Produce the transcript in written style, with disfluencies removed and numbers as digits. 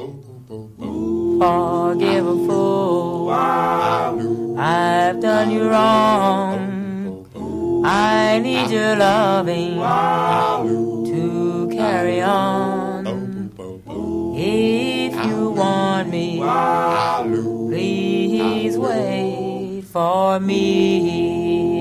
Forgive a fool. I've done you wrong. I need your loving to carry on. If you want me, please wait for me.